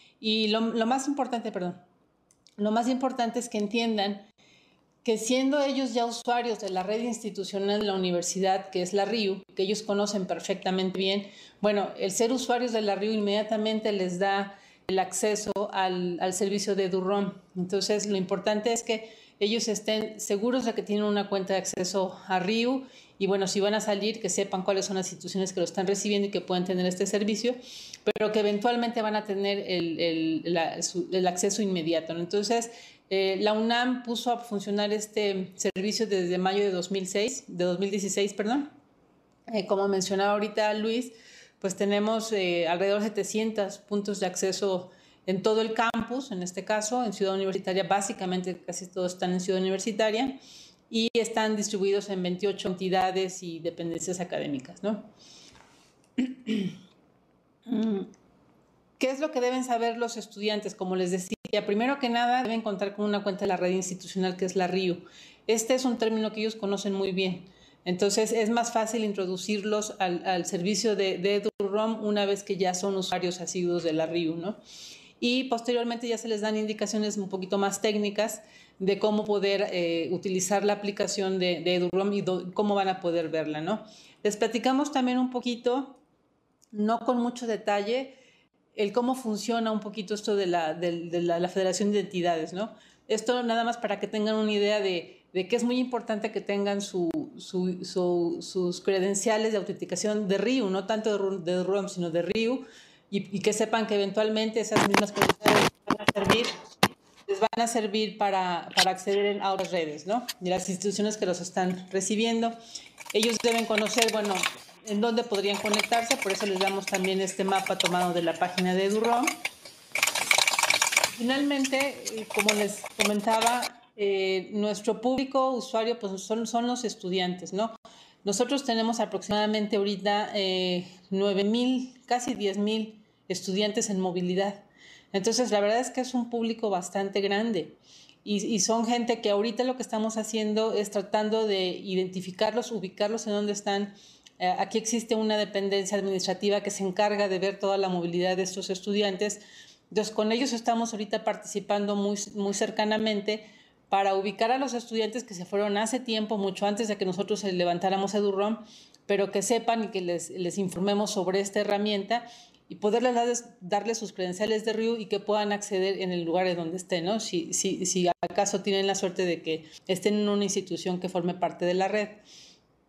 [SPEAKER 5] Y lo, lo más importante, perdón, lo más importante es que entiendan que siendo ellos ya usuarios de la red institucional de la universidad, que es la R I U, que ellos conocen perfectamente bien, bueno, el ser usuarios de la R I U inmediatamente les da el acceso al, al servicio de EduROM. Entonces, lo importante es que ellos estén seguros de que tienen una cuenta de acceso a R I U y, bueno, si van a salir, que sepan cuáles son las instituciones que lo están recibiendo y que puedan tener este servicio, pero que eventualmente van a tener el, el, la, su, el acceso inmediato, ¿no? Entonces, eh, la UNAM puso a funcionar este servicio desde mayo de dos mil seis, de dos mil dieciséis, perdón. Eh, como mencionaba ahorita Luis, pues tenemos eh, alrededor de setecientos puntos de acceso en todo el campus, en este caso, en Ciudad Universitaria, básicamente casi todos están en Ciudad Universitaria, y están distribuidos en veintiocho entidades y dependencias académicas, ¿no? ¿Qué es lo que deben saber los estudiantes? Como les decía, primero que nada deben contar con una cuenta de la red institucional que es la R I U. Este es un término que ellos conocen muy bien. Entonces es más fácil introducirlos al, al servicio de, de EduROM una vez que ya son usuarios asiduos de la R I U, ¿no? Y posteriormente ya se les dan indicaciones un poquito más técnicas de cómo poder eh, utilizar la aplicación de, de EduROM y do, cómo van a poder verla, ¿no? Les platicamos también un poquito, no con mucho detalle, el cómo funciona un poquito esto de la, de, de la, la Federación de Entidades, ¿no? Esto nada más para que tengan una idea de, de que es muy importante que tengan su, su, su, sus credenciales de autenticación de R I U, no tanto de EduROM, sino de R I U, y, y que sepan que eventualmente esas mismas credenciales van a servir, les van a servir para, para acceder a otras redes, ¿no? Y las instituciones que los están recibiendo. Ellos deben conocer, bueno, en dónde podrían conectarse, por eso les damos también este mapa tomado de la página de EduROM. Finalmente, como les comentaba, eh, nuestro público usuario pues son, son los estudiantes, ¿no? Nosotros tenemos aproximadamente ahorita eh, nueve mil, casi diez mil estudiantes en movilidad. Entonces, la verdad es que es un público bastante grande y, y son gente que ahorita lo que estamos haciendo es tratando de identificarlos, ubicarlos en dónde están. Eh, aquí existe una dependencia administrativa que se encarga de ver toda la movilidad de estos estudiantes. Entonces, con ellos estamos ahorita participando muy, muy cercanamente para ubicar a los estudiantes que se fueron hace tiempo, mucho antes de que nosotros levantáramos EduROM, pero que sepan y que les, les informemos sobre esta herramienta y poderles darles, darles sus credenciales de R I U y que puedan acceder en el lugar en donde estén, ¿no? Si, si, si acaso tienen la suerte de que estén en una institución que forme parte de la red.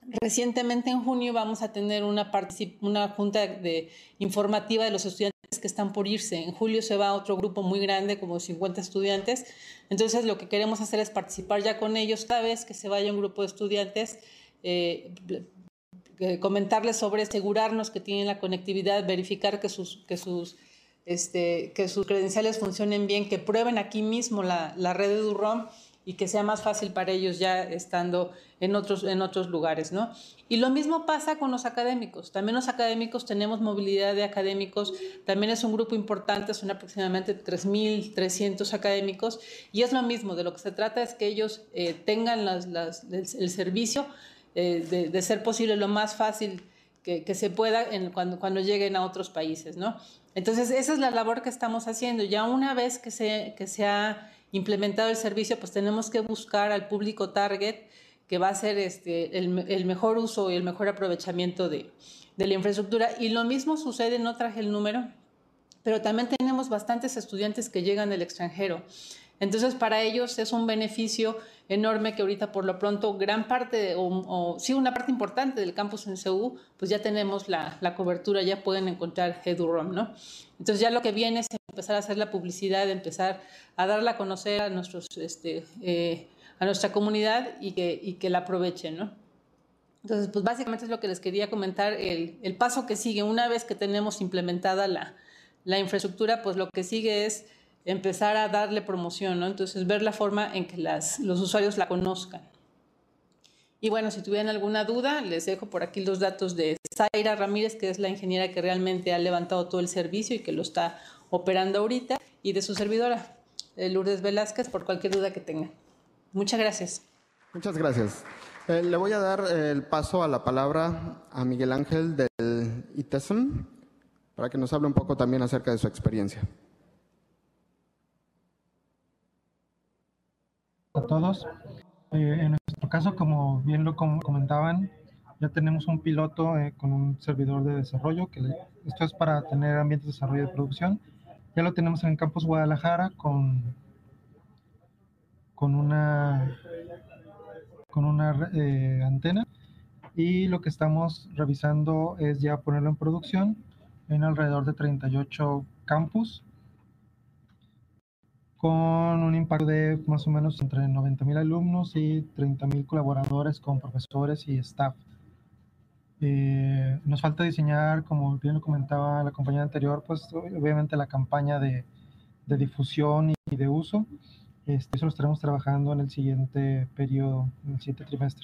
[SPEAKER 5] recientemente en junio vamos a tener una, una junta de, informativa de los estudiantes que están por irse. En julio se va otro grupo muy grande, como cincuenta estudiantes. Entonces, lo que queremos hacer es participar ya con ellos cada vez que se vaya un grupo de estudiantes, eh, comentarles sobre, asegurarnos que tienen la conectividad, verificar que sus, que sus, este, que sus credenciales funcionen bien, que prueben aquí mismo la, la red de EduROM y que sea más fácil para ellos ya estando en otros, en otros lugares, ¿no? Y lo mismo pasa con los académicos. También los académicos tenemos movilidad de académicos. También es un grupo importante, son aproximadamente tres mil trescientos académicos. Y es lo mismo, de lo que se trata es que ellos eh, tengan las, las, el, el servicio eh, de, de ser posible lo más fácil que, que se pueda en, cuando, cuando lleguen a otros países, ¿no? Entonces, esa es la labor que estamos haciendo. Ya una vez que se, que se ha implementado el servicio, pues tenemos que buscar al público target que va a ser este, el, el mejor uso y el mejor aprovechamiento de, de la infraestructura. Y lo mismo sucede, no traje el número, pero también tenemos bastantes estudiantes que llegan del extranjero. Entonces, para ellos es un beneficio enorme que ahorita, por lo pronto, gran parte, o, o sí, una parte importante del campus en C U, pues ya tenemos la, la cobertura, ya pueden encontrar EduROM, ¿no? Entonces, ya lo que viene es empezar a hacer la publicidad, empezar a darla a conocer a, nuestros, este, eh, a nuestra comunidad y que, y que la aprovechen, ¿no? Entonces, pues básicamente es lo que les quería comentar, el, el paso que sigue. Una vez que tenemos implementada la, la infraestructura, pues lo que sigue es empezar a darle promoción, ¿no? Entonces, ver la forma en que las, los usuarios la conozcan. Y bueno, si tuvieran alguna duda, les dejo por aquí los datos de Zaira Ramírez, que es la ingeniera que realmente ha levantado todo el servicio y que lo está operando ahorita, y de su servidora, Lourdes Velázquez, por cualquier duda que tengan. Muchas gracias.
[SPEAKER 4] Muchas gracias. Eh, le voy a dar el paso a la palabra a Miguel Ángel del ITESM para que nos hable un poco también acerca de su experiencia.
[SPEAKER 6] A todos. Eh, en nuestro caso, como bien lo com comentaban, ya tenemos un piloto eh, con un servidor de desarrollo, que le, esto es para tener ambientes de desarrollo de producción. Ya lo tenemos en el campus Guadalajara con, con una, con una eh, antena, y lo que estamos revisando es ya ponerlo en producción en alrededor de treinta y ocho campus, con un impacto de más o menos entre noventa mil alumnos y treinta mil colaboradores con profesores y staff. Eh, nos falta diseñar, como bien lo comentaba la compañera anterior, pues obviamente la campaña de, de difusión y de uso. Este, eso lo estaremos trabajando en el siguiente periodo, en el siguiente trimestre.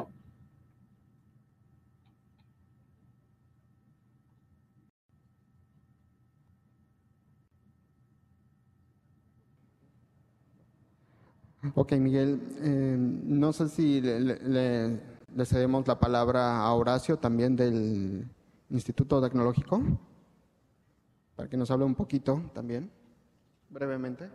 [SPEAKER 4] Ok, Miguel, eh, no sé si le, le, le cedemos la palabra a Horacio, también del Instituto Tecnológico, para que nos hable un poquito también, brevemente.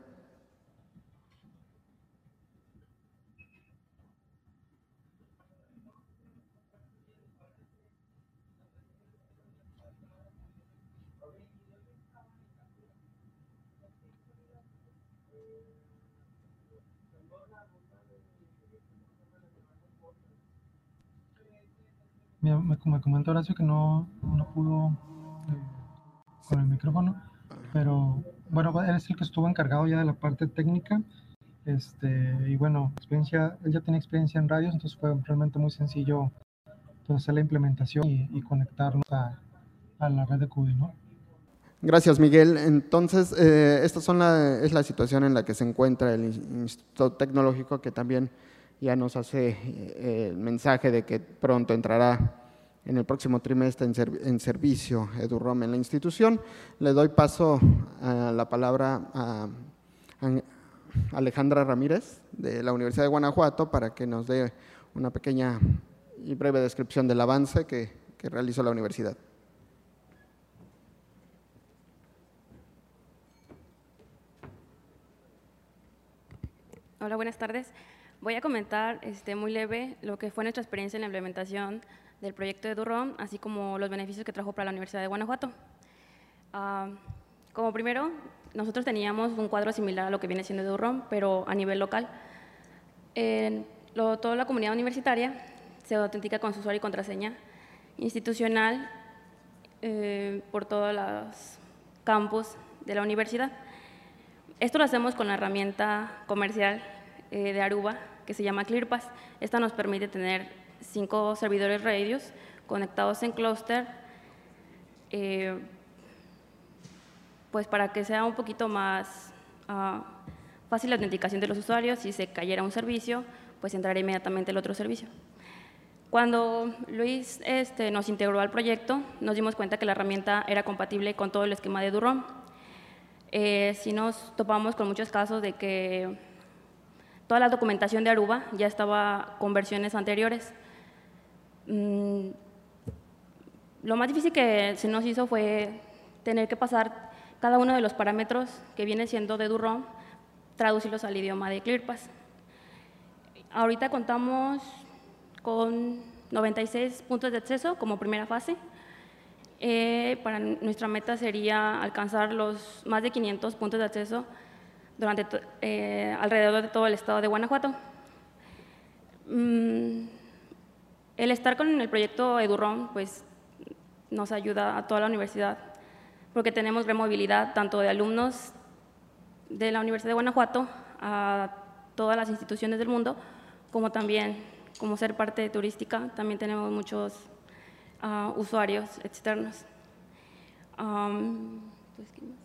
[SPEAKER 6] Me, me, me comentó Horacio que no, no pudo eh, con el micrófono, pero bueno, él es el que estuvo encargado ya de la parte técnica, este, y bueno, experiencia, él ya tiene experiencia en radios, entonces fue realmente muy sencillo pues, hacer la implementación y, y conectarnos a, a la red de C U D I, ¿no?
[SPEAKER 4] Gracias, Miguel. Entonces, eh, esta son la, es la situación en la que se encuentra el Instituto Tecnológico, que también ya nos hace eh, el mensaje de que pronto entrará en el próximo trimestre en, serv en servicio EduROM en la institución. Le doy paso a la palabra a, a Alejandra Ramírez, de la Universidad de Guanajuato, para que nos dé una pequeña y breve descripción del avance que, que realizó la universidad.
[SPEAKER 7] Hola, buenas tardes. Voy a comentar este, muy leve lo que fue nuestra experiencia en la implementación del proyecto de EduROM, así como los beneficios que trajo para la Universidad de Guanajuato. Uh, como primero, nosotros teníamos un cuadro similar a lo que viene siendo EduROM, pero a nivel local. En lo, toda la comunidad universitaria se autentica con su usuario y contraseña institucional eh, por todos los campus de la universidad. Esto lo hacemos con la herramienta comercial eh, de Aruba, que se llama ClearPass. Esta nos permite tener cinco servidores Radius conectados en clúster, eh, pues para que sea un poquito más uh, fácil la autenticación de los usuarios. Si se cayera un servicio, pues entrará inmediatamente el otro servicio. Cuando Luis este, nos integró al proyecto, nos dimos cuenta que la herramienta era compatible con todo el esquema de Durom. Eh, sí nos topamos con muchos casos de que toda la documentación de Aruba ya estaba con versiones anteriores. Mm, lo más difícil que se nos hizo fue tener que pasar cada uno de los parámetros que viene siendo de Durom, traducirlos al idioma de ClearPass. Ahorita contamos con noventa y seis puntos de acceso como primera fase. Eh, para nuestra meta sería alcanzar los más de quinientos puntos de acceso durante eh, alrededor de todo el estado de Guanajuato. Mm, el estar con el proyecto EduROM pues, nos ayuda a toda la universidad, porque tenemos gran movilidad tanto de alumnos de la Universidad de Guanajuato a todas las instituciones del mundo, como también, como ser parte turística, también tenemos muchos uh, usuarios externos. Um, pues, ¿qué más?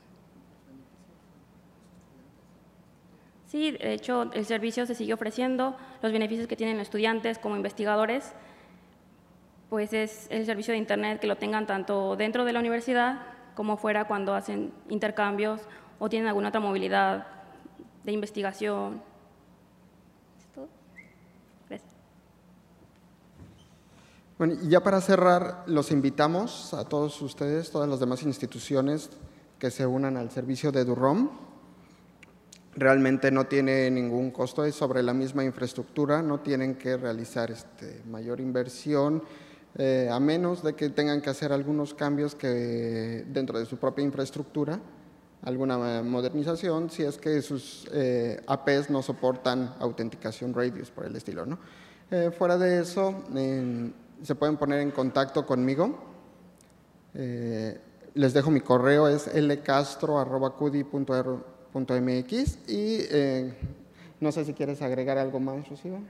[SPEAKER 7] Sí, de hecho, el servicio se sigue ofreciendo, los beneficios que tienen los estudiantes como investigadores, pues es el servicio de Internet que lo tengan tanto dentro de la universidad como fuera cuando hacen intercambios o tienen alguna otra movilidad de investigación. ¿Es todo? Gracias.
[SPEAKER 4] Bueno, y ya para cerrar, los invitamos a todos ustedes, todas las demás instituciones que se unan al servicio de EduROM. Realmente no tiene ningún costo, es sobre la misma infraestructura, no tienen que realizar este, mayor inversión, eh, a menos de que tengan que hacer algunos cambios que dentro de su propia infraestructura, alguna modernización, si es que sus eh, A P s no soportan autenticación Radius, por el estilo, ¿no? Eh, fuera de eso, eh, se pueden poner en contacto conmigo. Eh, les dejo mi correo, es lcastro arroba cudi punto m x y eh, no sé si quieres agregar algo más, Rocío.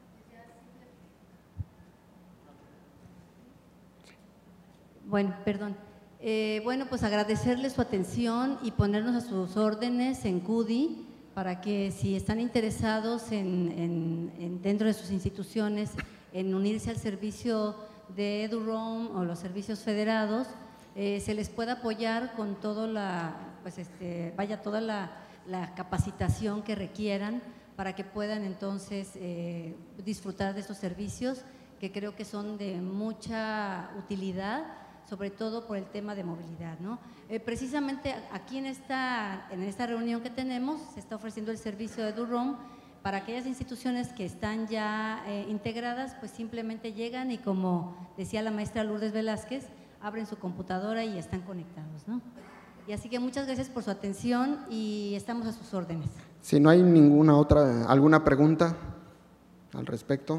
[SPEAKER 1] Bueno, perdón. Eh, bueno, pues agradecerles su atención y ponernos a sus órdenes en CUDI para que si están interesados en, en, en dentro de sus instituciones en unirse al servicio de EduROM o los servicios federados, eh, se les pueda apoyar con toda la, pues este, vaya, toda la, la capacitación que requieran para que puedan entonces eh, disfrutar de estos servicios que creo que son de mucha utilidad, sobre todo por el tema de movilidad, ¿no? Eh, precisamente aquí en esta, en esta reunión que tenemos se está ofreciendo el servicio de EduROM para aquellas instituciones que están ya eh, integradas, pues simplemente llegan y, como decía la maestra Lourdes Velázquez, abren su computadora y están conectados, ¿no? Y así que muchas gracias por su atención y estamos a sus órdenes.
[SPEAKER 4] Si no hay ninguna otra, alguna pregunta al respecto.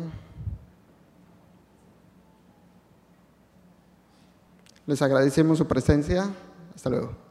[SPEAKER 4] Les agradecemos su presencia. Hasta luego.